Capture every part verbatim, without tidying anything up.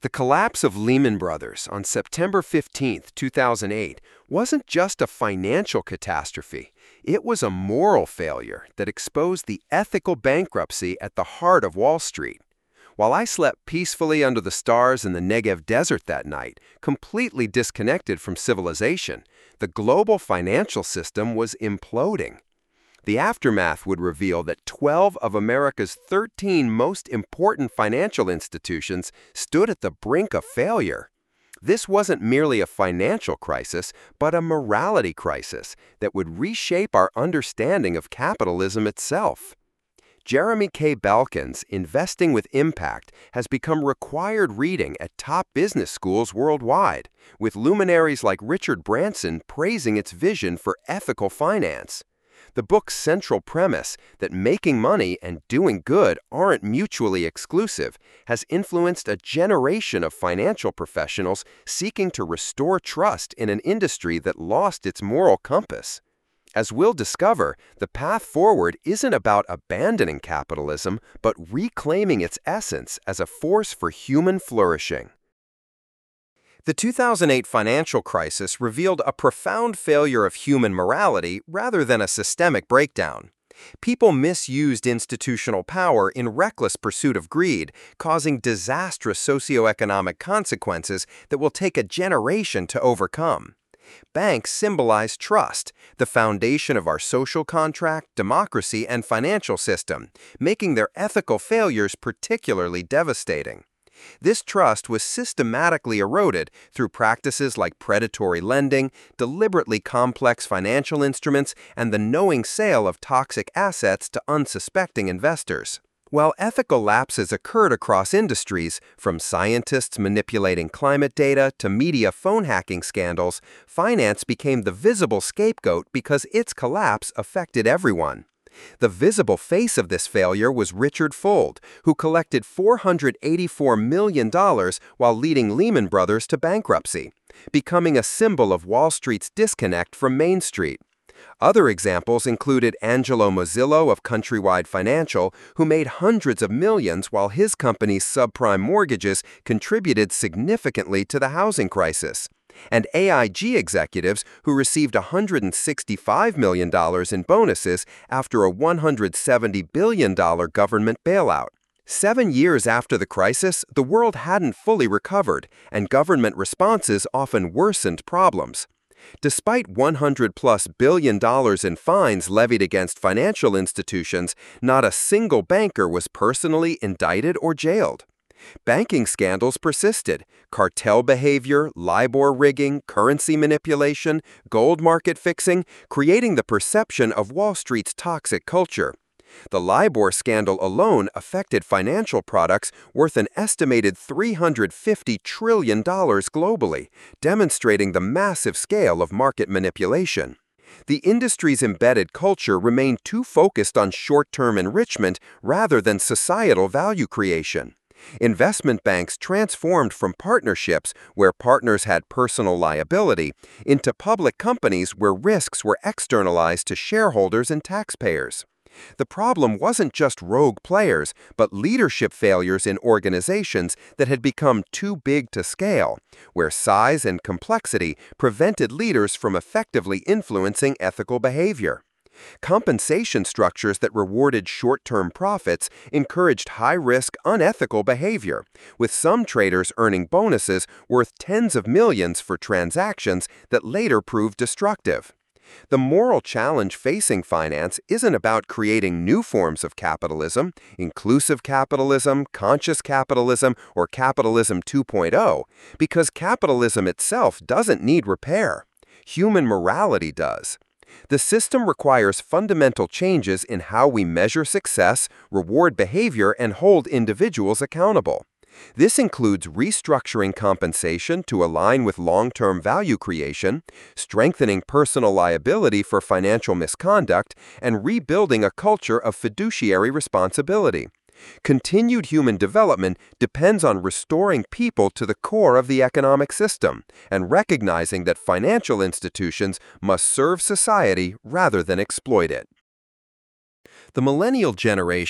The collapse of Lehman Brothers on September fifteenth, two thousand eight, wasn't just a financial catastrophe. It was a moral failure that exposed the ethical bankruptcy at the heart of Wall Street. While I slept peacefully under the stars in the Negev desert that night, completely disconnected from civilization, the global financial system was imploding. The aftermath would reveal that twelve of America's thirteen most important financial institutions stood at the brink of failure. This wasn't merely a financial crisis, but a morality crisis that would reshape our understanding of capitalism itself. Jeremy K. Belkin's Investing with Impact has become required reading at top business schools worldwide, with luminaries like Richard Branson praising its vision for ethical finance. The book's central premise, that making money and doing good aren't mutually exclusive, has influenced a generation of financial professionals seeking to restore trust in an industry that lost its moral compass. As we'll discover, the path forward isn't about abandoning capitalism, but reclaiming its essence as a force for human flourishing. The two thousand eight financial crisis revealed a profound failure of human morality rather than a systemic breakdown. People misused institutional power in reckless pursuit of greed, causing disastrous socioeconomic consequences that will take a generation to overcome. Banks symbolize trust, the foundation of our social contract, democracy, and financial system, making their ethical failures particularly devastating. This trust was systematically eroded through practices like predatory lending, deliberately complex financial instruments, and the knowing sale of toxic assets to unsuspecting investors. While ethical lapses occurred across industries, from scientists manipulating climate data to media phone hacking scandals, finance became the visible scapegoat because its collapse affected everyone. The visible face of this failure was Richard Fuld, who collected four hundred eighty-four million dollars while leading Lehman Brothers to bankruptcy, becoming a symbol of Wall Street's disconnect from Main Street. Other examples included Angelo Mozillo of Countrywide Financial, who made hundreds of millions while his company's subprime mortgages contributed significantly to the housing crisis, and A I G executives who received one hundred sixty-five million dollars in bonuses after a one hundred seventy billion dollars government bailout. Seven years after the crisis, the world hadn't fully recovered, and government responses often worsened problems. Despite one hundred plus billion dollars in fines levied against financial institutions, not a single banker was personally indicted or jailed. Banking scandals persisted. Cartel behavior, LIBOR rigging, currency manipulation, gold market fixing, creating the perception of Wall Street's toxic culture. The LIBOR scandal alone affected financial products worth an estimated three hundred fifty trillion dollars globally, demonstrating the massive scale of market manipulation. The industry's embedded culture remained too focused on short-term enrichment rather than societal value creation. Investment banks transformed from partnerships where partners had personal liability into public companies where risks were externalized to shareholders and taxpayers. The problem wasn't just rogue players, but leadership failures in organizations that had become too big to scale, where size and complexity prevented leaders from effectively influencing ethical behavior. Compensation structures that rewarded short-term profits encouraged high-risk, unethical behavior, with some traders earning bonuses worth tens of millions for transactions that later proved destructive. The moral challenge facing finance isn't about creating new forms of capitalism, inclusive capitalism, conscious capitalism, or capitalism two point oh, because capitalism itself doesn't need repair. Human morality does. The system requires fundamental changes in how we measure success, reward behavior, and hold individuals accountable. This includes restructuring compensation to align with long-term value creation, strengthening personal liability for financial misconduct, and rebuilding a culture of fiduciary responsibility. Continued human development depends on restoring people to the core of the economic system and recognizing that financial institutions must serve society rather than exploit it. The millennial generation,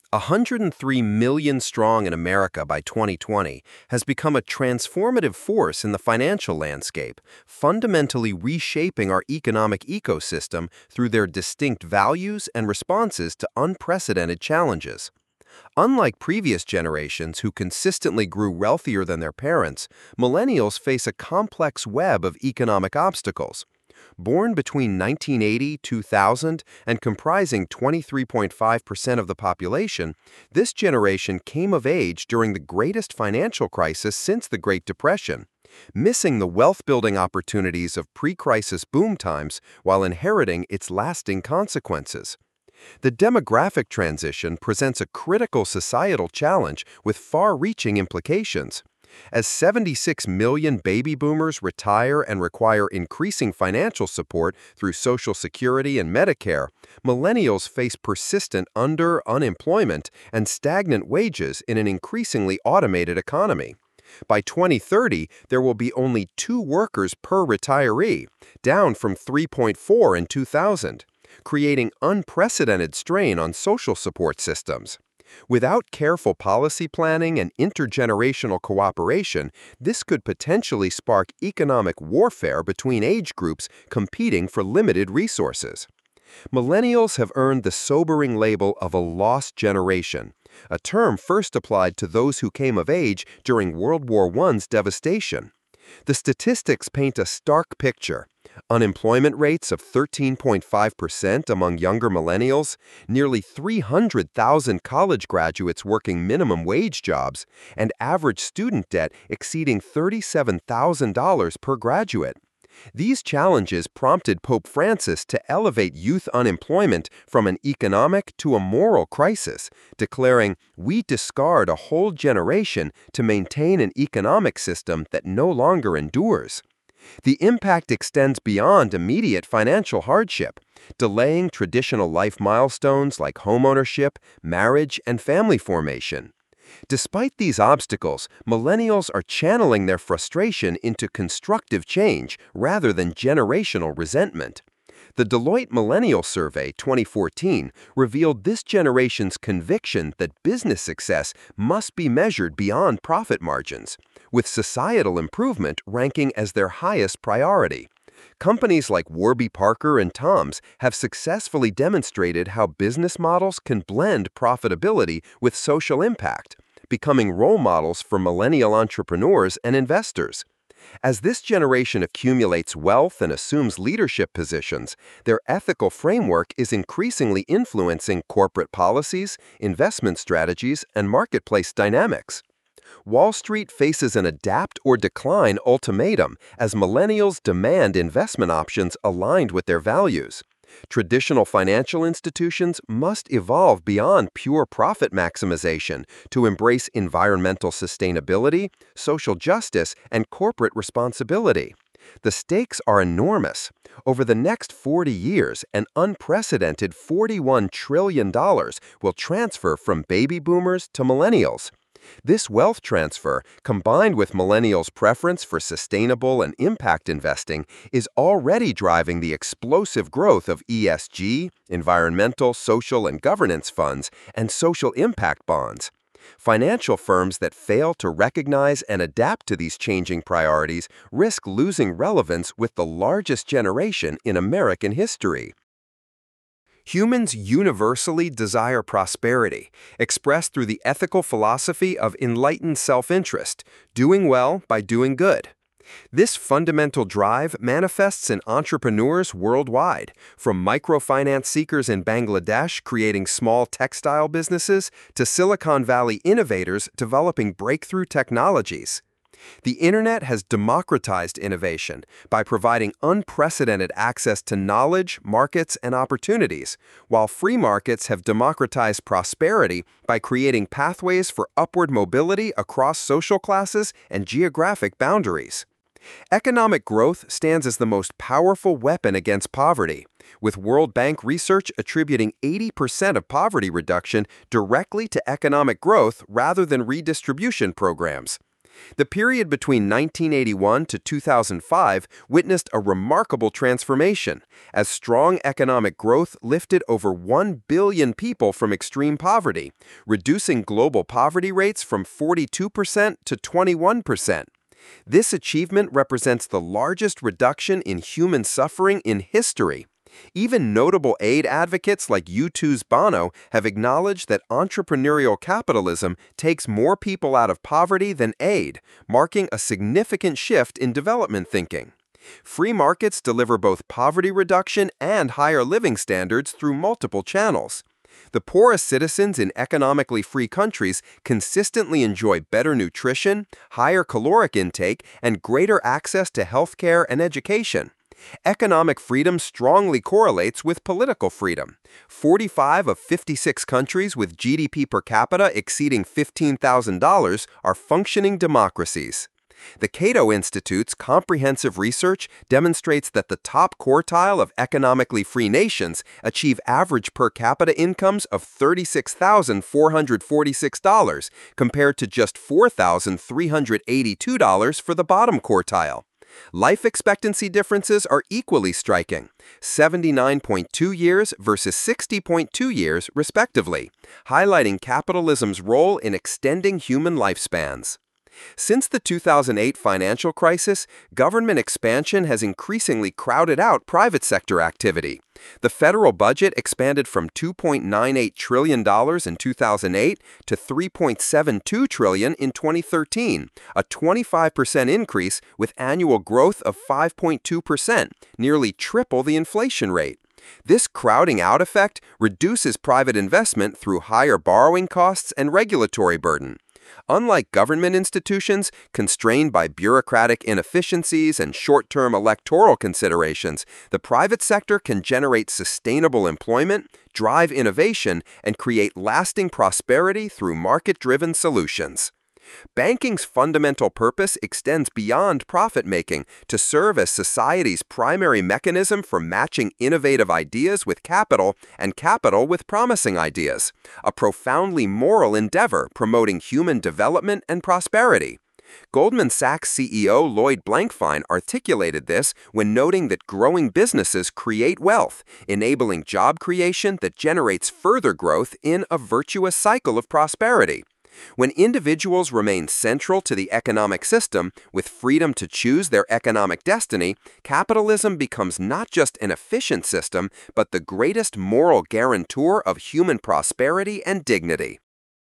one hundred three million strong in America by twenty twenty has become a transformative force in the financial landscape, fundamentally reshaping our economic ecosystem through their distinct values and responses to unprecedented challenges. Unlike previous generations who consistently grew wealthier than their parents, millennials face a complex web of economic obstacles. Born between nineteen eighty and two thousand and comprising twenty-three point five percent of the population, this generation came of age during the greatest financial crisis since the Great Depression, missing the wealth-building opportunities of pre-crisis boom times while inheriting its lasting consequences. The demographic transition presents a critical societal challenge with far-reaching implications. As seventy-six million baby boomers retire and require increasing financial support through Social Security and Medicare, millennials face persistent under-unemployment and stagnant wages in an increasingly automated economy. By twenty thirty, there will be only two workers per retiree, down from three point four in two thousand, creating unprecedented strain on social support systems. Without careful policy planning and intergenerational cooperation, this could potentially spark economic warfare between age groups competing for limited resources. Millennials have earned the sobering label of a lost generation, a term first applied to those who came of age during World War One's devastation. The statistics paint a stark picture. Unemployment rates of thirteen point five percent among younger millennials, nearly three hundred thousand college graduates working minimum wage jobs, and average student debt exceeding thirty-seven thousand dollars per graduate. These challenges prompted Pope Francis to elevate youth unemployment from an economic to a moral crisis, declaring, "We discard a whole generation to maintain an economic system that no longer endures." The impact extends beyond immediate financial hardship, delaying traditional life milestones like homeownership, marriage, and family formation. Despite these obstacles, millennials are channeling their frustration into constructive change rather than generational resentment. The Deloitte Millennial Survey twenty fourteen revealed this generation's conviction that business success must be measured beyond profit margins, with societal improvement ranking as their highest priority. Companies like Warby Parker and Tom's have successfully demonstrated how business models can blend profitability with social impact, becoming role models for millennial entrepreneurs and investors. As this generation accumulates wealth and assumes leadership positions, their ethical framework is increasingly influencing corporate policies, investment strategies, and marketplace dynamics. Wall Street faces an adapt or decline ultimatum as millennials demand investment options aligned with their values. Traditional financial institutions must evolve beyond pure profit maximization to embrace environmental sustainability, social justice, and corporate responsibility. The stakes are enormous. Over the next forty years, an unprecedented forty-one trillion dollars will transfer from baby boomers to millennials. This wealth transfer, combined with millennials' preference for sustainable and impact investing, is already driving the explosive growth of E S G, environmental, social, and governance funds, and social impact bonds. Financial firms that fail to recognize and adapt to these changing priorities risk losing relevance with the largest generation in American history. Humans universally desire prosperity, expressed through the ethical philosophy of enlightened self-interest, doing well by doing good. This fundamental drive manifests in entrepreneurs worldwide, from microfinance seekers in Bangladesh creating small textile businesses to Silicon Valley innovators developing breakthrough technologies. The Internet has democratized innovation by providing unprecedented access to knowledge, markets, and opportunities, while free markets have democratized prosperity by creating pathways for upward mobility across social classes and geographic boundaries. Economic growth stands as the most powerful weapon against poverty, with World Bank research attributing eighty percent of poverty reduction directly to economic growth rather than redistribution programs. The period between nineteen eighty-one to two thousand five witnessed a remarkable transformation, as strong economic growth lifted over one billion people from extreme poverty, reducing global poverty rates from forty-two percent to twenty-one percent. This achievement represents the largest reduction in human suffering in history. Even notable aid advocates like U two's Bono have acknowledged that entrepreneurial capitalism takes more people out of poverty than aid, marking a significant shift in development thinking. Free markets deliver both poverty reduction and higher living standards through multiple channels. The poorest citizens in economically free countries consistently enjoy better nutrition, higher caloric intake, and greater access to healthcare and education. Economic freedom strongly correlates with political freedom. forty-five of fifty-six countries with G D P per capita exceeding fifteen thousand dollars are functioning democracies. The Cato Institute's comprehensive research demonstrates that the top quartile of economically free nations achieve average per capita incomes of thirty-six thousand four hundred forty-six dollars compared to just four thousand three hundred eighty-two dollars for the bottom quartile. Life expectancy differences are equally striking, seventy-nine point two years versus sixty point two years, respectively, highlighting capitalism's role in extending human lifespans. Since the two thousand eight financial crisis, government expansion has increasingly crowded out private sector activity. The federal budget expanded from two point nine eight trillion dollars in two thousand eight to three point seven two trillion dollars in twenty thirteen, a twenty-five percent increase with annual growth of five point two percent, nearly triple the inflation rate. This crowding out effect reduces private investment through higher borrowing costs and regulatory burden. Unlike government institutions constrained by bureaucratic inefficiencies and short-term electoral considerations, the private sector can generate sustainable employment, drive innovation, and create lasting prosperity through market-driven solutions. Banking's fundamental purpose extends beyond profit-making to serve as society's primary mechanism for matching innovative ideas with capital and capital with promising ideas, a profoundly moral endeavor promoting human development and prosperity. Goldman Sachs C E O Lloyd Blankfein articulated this when noting that growing businesses create wealth, enabling job creation that generates further growth in a virtuous cycle of prosperity. When individuals remain central to the economic system with freedom to choose their economic destiny, capitalism becomes not just an efficient system, but the greatest moral guarantor of human prosperity and dignity.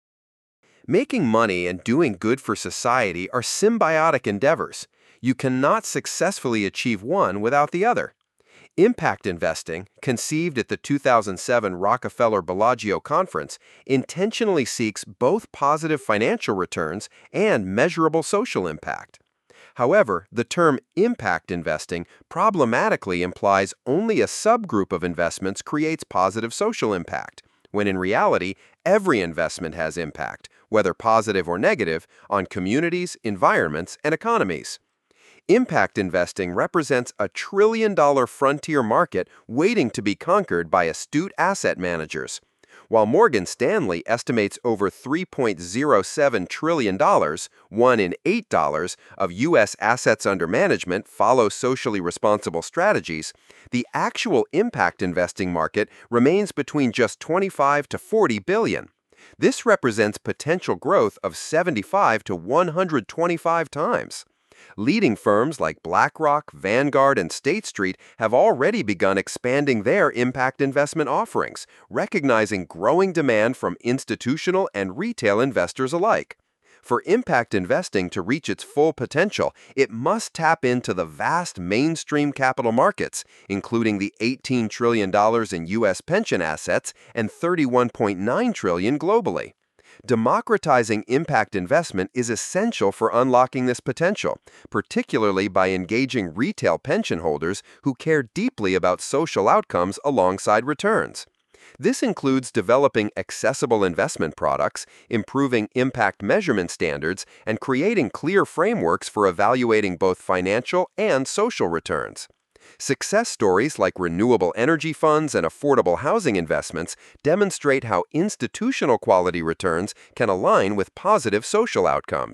Making money and doing good for society are symbiotic endeavors. You cannot successfully achieve one without the other. Impact investing, conceived at the two thousand seven Rockefeller-Bellagio Conference, intentionally seeks both positive financial returns and measurable social impact. However, the term impact investing problematically implies only a subgroup of investments creates positive social impact, when in reality, every investment has impact, whether positive or negative, on communities, environments, and economies. Impact investing represents a trillion-dollar frontier market waiting to be conquered by astute asset managers. While Morgan Stanley estimates over three point zero seven trillion dollars, one in eight dollars, of U S assets under management follow socially responsible strategies, the actual impact investing market remains between just twenty-five to forty billion. This represents potential growth of seventy-five to one hundred twenty-five times. Leading firms like BlackRock, Vanguard, and State Street have already begun expanding their impact investment offerings, recognizing growing demand from institutional and retail investors alike. For impact investing to reach its full potential, it must tap into the vast mainstream capital markets, including the eighteen trillion dollars in U S pension assets and thirty-one point nine trillion dollars globally. Democratizing impact investment is essential for unlocking this potential, particularly by engaging retail pension holders who care deeply about social outcomes alongside returns. This includes developing accessible investment products, improving impact measurement standards, and creating clear frameworks for evaluating both financial and social returns. Success stories like renewable energy funds and affordable housing investments demonstrate how institutional quality returns can align with positive social outcomes.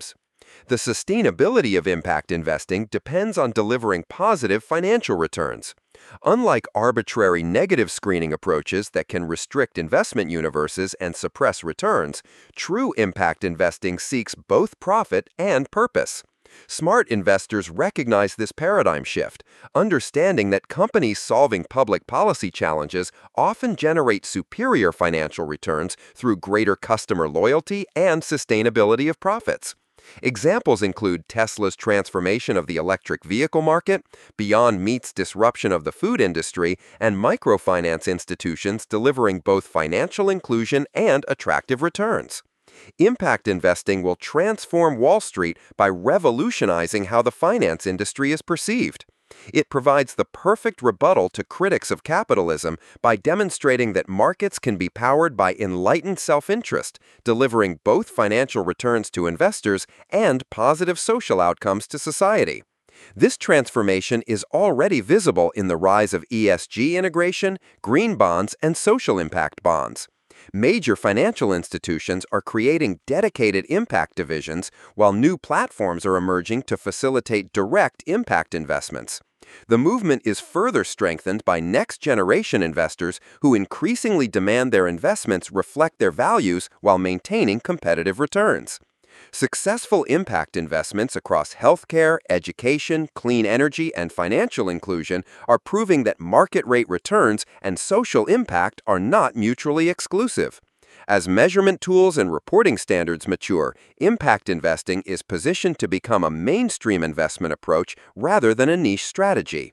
The sustainability of impact investing depends on delivering positive financial returns. Unlike arbitrary negative screening approaches that can restrict investment universes and suppress returns, true impact investing seeks both profit and purpose. Smart investors recognize this paradigm shift, understanding that companies solving public policy challenges often generate superior financial returns through greater customer loyalty and sustainability of profits. Examples include Tesla's transformation of the electric vehicle market, Beyond Meat's disruption of the food industry, and microfinance institutions delivering both financial inclusion and attractive returns. Impact investing will transform Wall Street by revolutionizing how the finance industry is perceived. It provides the perfect rebuttal to critics of capitalism by demonstrating that markets can be powered by enlightened self-interest, delivering both financial returns to investors and positive social outcomes to society. This transformation is already visible in the rise of E S G integration, green bonds, and social impact bonds. Major financial institutions are creating dedicated impact divisions, while new platforms are emerging to facilitate direct impact investments. The movement is further strengthened by next-generation investors who increasingly demand their investments reflect their values while maintaining competitive returns. Successful impact investments across healthcare, education, clean energy, and financial inclusion are proving that market-rate returns and social impact are not mutually exclusive. As measurement tools and reporting standards mature, impact investing is positioned to become a mainstream investment approach rather than a niche strategy.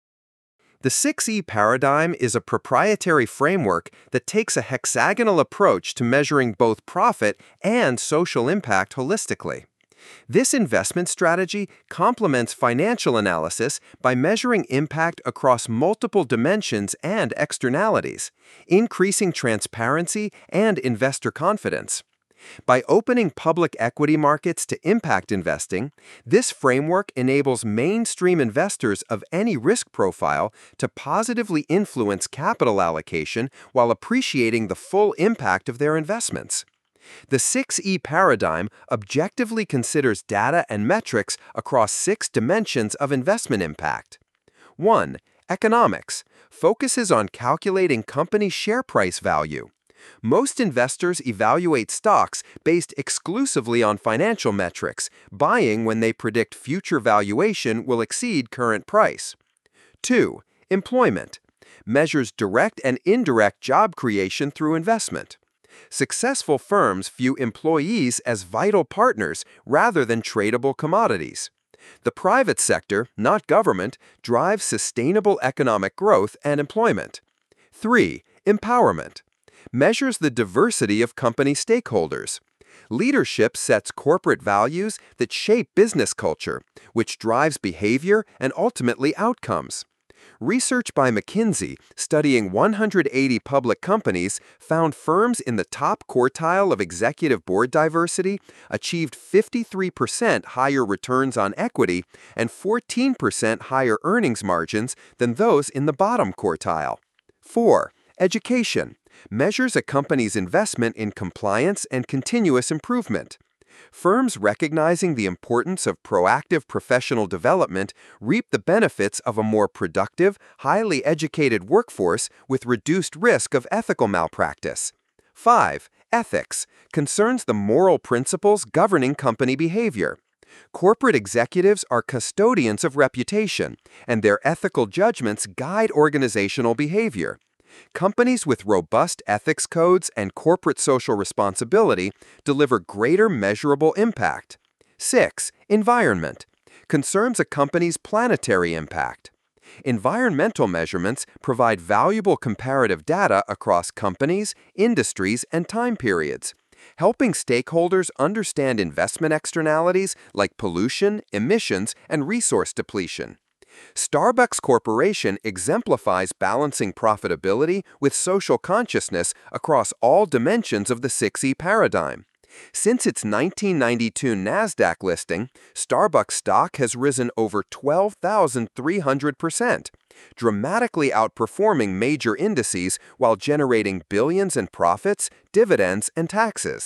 The six E paradigm is a proprietary framework that takes a hexagonal approach to measuring both profit and social impact holistically. This investment strategy complements financial analysis by measuring impact across multiple dimensions and externalities, increasing transparency and investor confidence. By opening public equity markets to impact investing, this framework enables mainstream investors of any risk profile to positively influence capital allocation while appreciating the full impact of their investments. The six E paradigm objectively considers data and metrics across six dimensions of investment impact. one. Economics focuses on calculating company share price value. Most investors evaluate stocks based exclusively on financial metrics, buying when they predict future valuation will exceed current price. two. Employment measures direct and indirect job creation through investment. Successful firms view employees as vital partners rather than tradable commodities. The private sector, not government, drives sustainable economic growth and employment. three. Empowerment measures the diversity of company stakeholders. Leadership sets corporate values that shape business culture, which drives behavior and ultimately outcomes. Research by McKinsey, studying one hundred eighty public companies, found firms in the top quartile of executive board diversity achieved fifty-three percent higher returns on equity and fourteen percent higher earnings margins than those in the bottom quartile. four. Education measures a company's investment in compliance and continuous improvement. Firms recognizing the importance of proactive professional development reap the benefits of a more productive, highly educated workforce with reduced risk of ethical malpractice. five. Ethics concerns the moral principles governing company behavior. Corporate executives are custodians of reputation, and their ethical judgments guide organizational behavior. Companies with robust ethics codes and corporate social responsibility deliver greater measurable impact. six. Environment concerns a company's planetary impact. Environmental measurements provide valuable comparative data across companies, industries, and time periods, helping stakeholders understand investment externalities like pollution, emissions, and resource depletion. Starbucks Corporation exemplifies balancing profitability with social consciousness across all dimensions of the six E paradigm. Since its nineteen ninety-two NASDAQ listing, Starbucks stock has risen over twelve thousand three hundred percent, dramatically outperforming major indices while generating billions in profits, dividends, and taxes.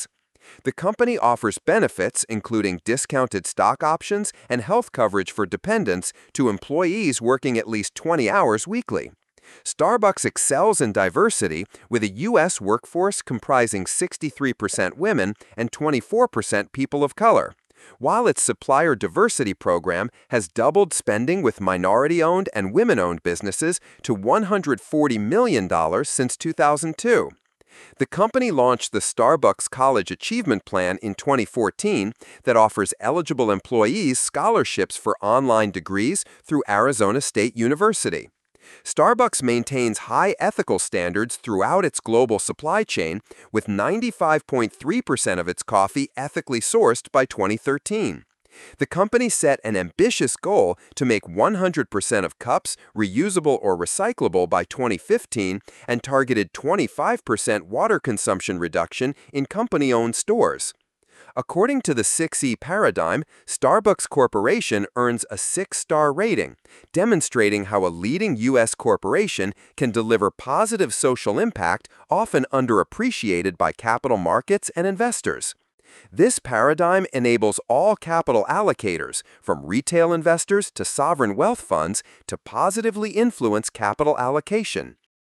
The company offers benefits, including discounted stock options and health coverage for dependents, to employees working at least twenty hours weekly. Starbucks excels in diversity, with a U S workforce comprising sixty-three percent women and twenty-four percent people of color, while its supplier diversity program has doubled spending with minority-owned and women-owned businesses to one hundred forty million dollars since two thousand two. The company launched the Starbucks College Achievement Plan in twenty fourteen that offers eligible employees scholarships for online degrees through Arizona State University. Starbucks maintains high ethical standards throughout its global supply chain, with ninety-five point three percent of its coffee ethically sourced by twenty thirteen. The company set an ambitious goal to make one hundred percent of cups reusable or recyclable by twenty fifteen and targeted twenty-five percent water consumption reduction in company-owned stores. According to the six E paradigm, Starbucks Corporation earns a six-star rating, demonstrating how a leading U S corporation can deliver positive social impact often underappreciated by capital markets and investors. This paradigm enables all capital allocators, from retail investors to sovereign wealth funds, to positively influence capital allocation.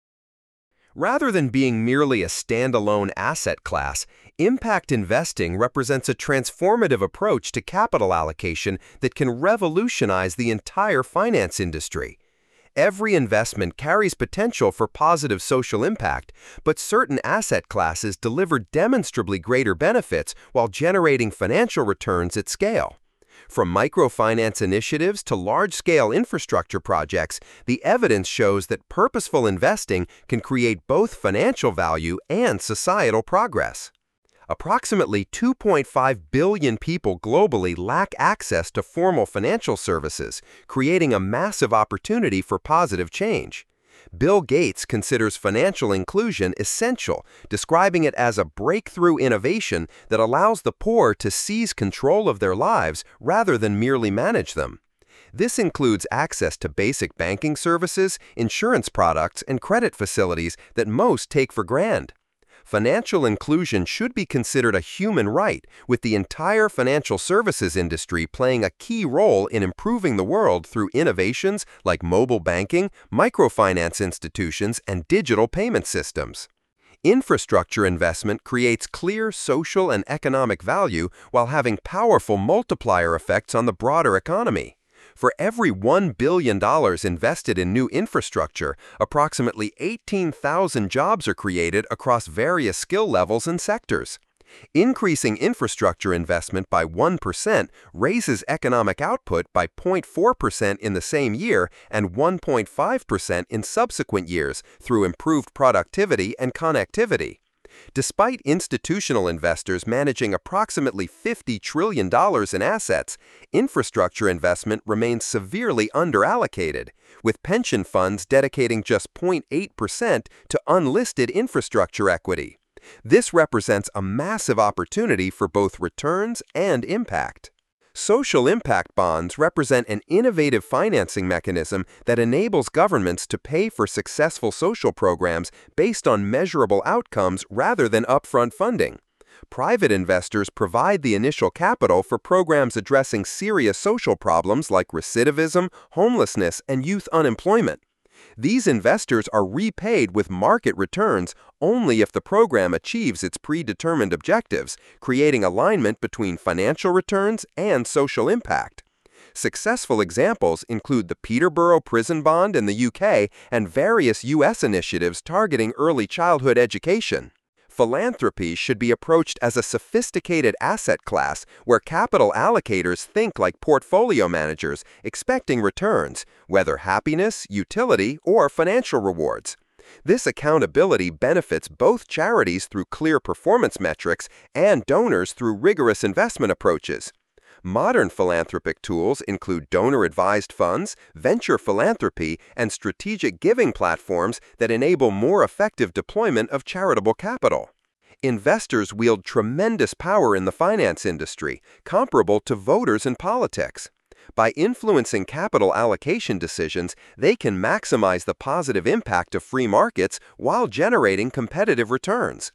Rather than being merely a standalone asset class, impact investing represents a transformative approach to capital allocation that can revolutionize the entire finance industry. Every investment carries potential for positive social impact, but certain asset classes deliver demonstrably greater benefits while generating financial returns at scale. From microfinance initiatives to large-scale infrastructure projects, the evidence shows that purposeful investing can create both financial value and societal progress. Approximately two point five billion people globally lack access to formal financial services, creating a massive opportunity for positive change. Bill Gates considers financial inclusion essential, describing it as a breakthrough innovation that allows the poor to seize control of their lives rather than merely manage them. This includes access to basic banking services, insurance products, and credit facilities that most take for granted. Financial inclusion should be considered a human right, with the entire financial services industry playing a key role in improving the world through innovations like mobile banking, microfinance institutions, and digital payment systems. Infrastructure investment creates clear social and economic value while having powerful multiplier effects on the broader economy. For every one billion dollars invested in new infrastructure, approximately eighteen thousand jobs are created across various skill levels and sectors. Increasing infrastructure investment by one percent raises economic output by zero point four percent in the same year and one point five percent in subsequent years through improved productivity and connectivity. Despite institutional investors managing approximately fifty trillion dollars in assets, infrastructure investment remains severely underallocated, with pension funds dedicating just zero point eight percent to unlisted infrastructure equity. This represents a massive opportunity for both returns and impact. Social impact bonds represent an innovative financing mechanism that enables governments to pay for successful social programs based on measurable outcomes rather than upfront funding. Private investors provide the initial capital for programs addressing serious social problems like recidivism, homelessness, and youth unemployment. These investors are repaid with market returns only if the program achieves its predetermined objectives, creating alignment between financial returns and social impact. Successful examples include the Peterborough Prison Bond in the U K and various U S initiatives targeting early childhood education. Philanthropy should be approached as a sophisticated asset class where capital allocators think like portfolio managers, expecting returns, whether happiness, utility, or financial rewards. This accountability benefits both charities through clear performance metrics and donors through rigorous investment approaches. Modern philanthropic tools include donor-advised funds, venture philanthropy, and strategic giving platforms that enable more effective deployment of charitable capital. Investors wield tremendous power in the finance industry, comparable to voters in politics. By influencing capital allocation decisions, they can maximize the positive impact of free markets while generating competitive returns.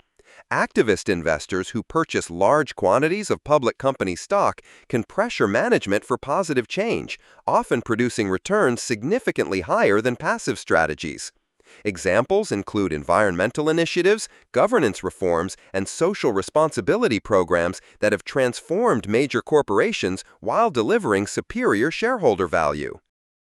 Activist investors who purchase large quantities of public company stock can pressure management for positive change, often producing returns significantly higher than passive strategies. Examples include environmental initiatives, governance reforms, and social responsibility programs that have transformed major corporations while delivering superior shareholder value.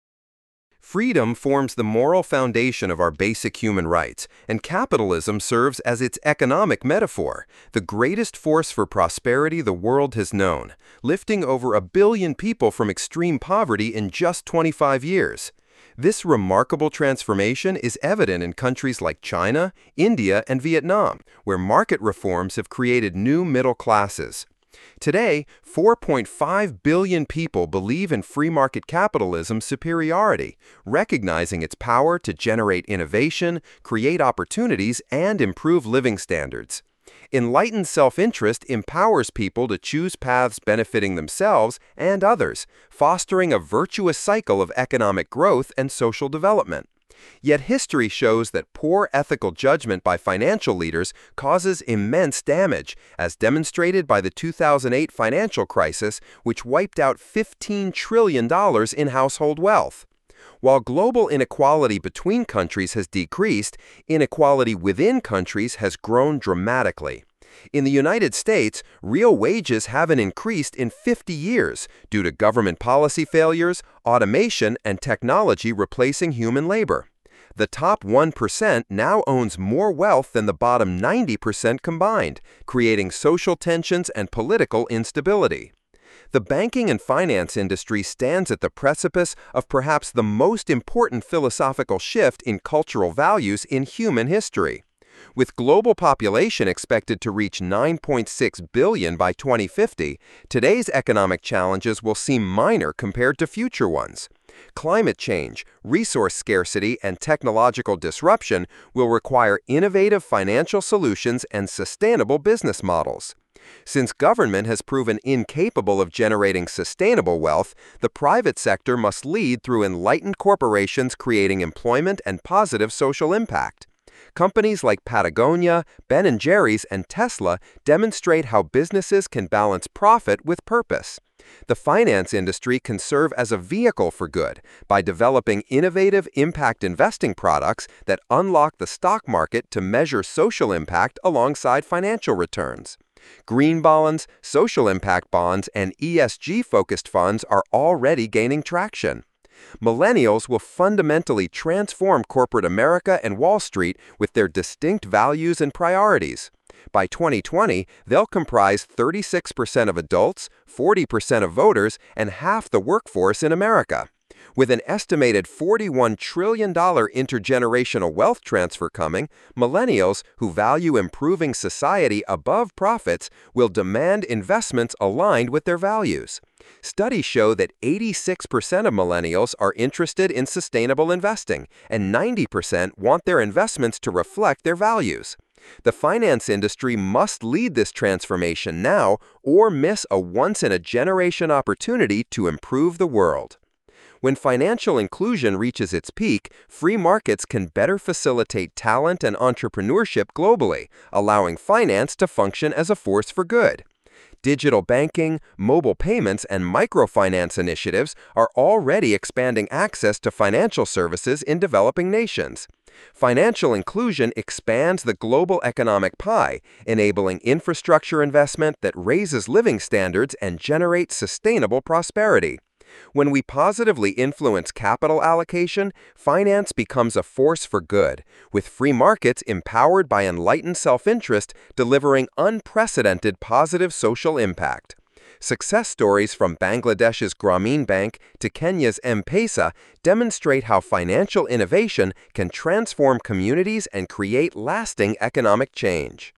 Freedom forms the moral foundation of our basic human rights, and capitalism serves as its economic metaphor, the greatest force for prosperity the world has known, lifting over a billion people from extreme poverty in just twenty-five years. This remarkable transformation is evident in countries like China, India, and Vietnam, where market reforms have created new middle classes. Today, four point five billion people believe in free market capitalism's superiority, recognizing its power to generate innovation, create opportunities, and improve living standards. Enlightened self-interest empowers people to choose paths benefiting themselves and others, fostering a virtuous cycle of economic growth and social development. Yet history shows that poor ethical judgment by financial leaders causes immense damage, as demonstrated by the two thousand eight financial crisis, which wiped out fifteen trillion dollars in household wealth. While global inequality between countries has decreased, inequality within countries has grown dramatically. In the United States, real wages haven't increased in fifty years due to government policy failures, automation, and technology replacing human labor. The top one percent now owns more wealth than the bottom ninety percent combined, creating social tensions and political instability. The banking and finance industry stands at the precipice of perhaps the most important philosophical shift in cultural values in human history. With global population expected to reach nine point six billion by twenty fifty, today's economic challenges will seem minor compared to future ones. Climate change, resource scarcity, and technological disruption will require innovative financial solutions and sustainable business models. Since government has proven incapable of generating sustainable wealth, the private sector must lead through enlightened corporations creating employment and positive social impact. Companies like Patagonia, Ben and Jerry's, and Tesla demonstrate how businesses can balance profit with purpose. The finance industry can serve as a vehicle for good by developing innovative impact investing products that unlock the stock market to measure social impact alongside financial returns. Green bonds, social impact bonds, and E S G-focused funds are already gaining traction. Millennials will fundamentally transform corporate America and Wall Street with their distinct values and priorities. By twenty twenty, they'll comprise thirty-six percent of adults, forty percent of voters, and half the workforce in America. With an estimated forty-one trillion dollars intergenerational wealth transfer coming, millennials who value improving society above profits will demand investments aligned with their values. Studies show that eighty-six percent of millennials are interested in sustainable investing, and ninety percent want their investments to reflect their values. The finance industry must lead this transformation now or miss a once-in-a-generation opportunity to improve the world. When financial inclusion reaches its peak, free markets can better facilitate talent and entrepreneurship globally, allowing finance to function as a force for good. Digital banking, mobile payments, and microfinance initiatives are already expanding access to financial services in developing nations. Financial inclusion expands the global economic pie, enabling infrastructure investment that raises living standards and generates sustainable prosperity. When we positively influence capital allocation, finance becomes a force for good, with free markets empowered by enlightened self-interest delivering unprecedented positive social impact. Success stories from Bangladesh's Grameen Bank to Kenya's M-Pesa demonstrate how financial innovation can transform communities and create lasting economic change.